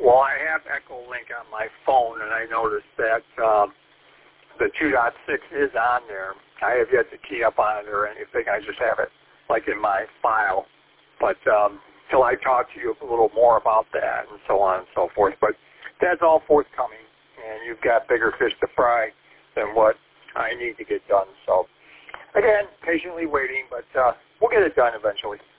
Well, I have Echolink on my phone, and I noticed that the 2.6 is on there. I have yet to key up on it or anything. I just have it like in my file. But till I talk to you a little more about that and so on and so forth. But that's all forthcoming, and you've got bigger fish to fry than what I need to get done. So, again, patiently waiting, but we'll get it done eventually.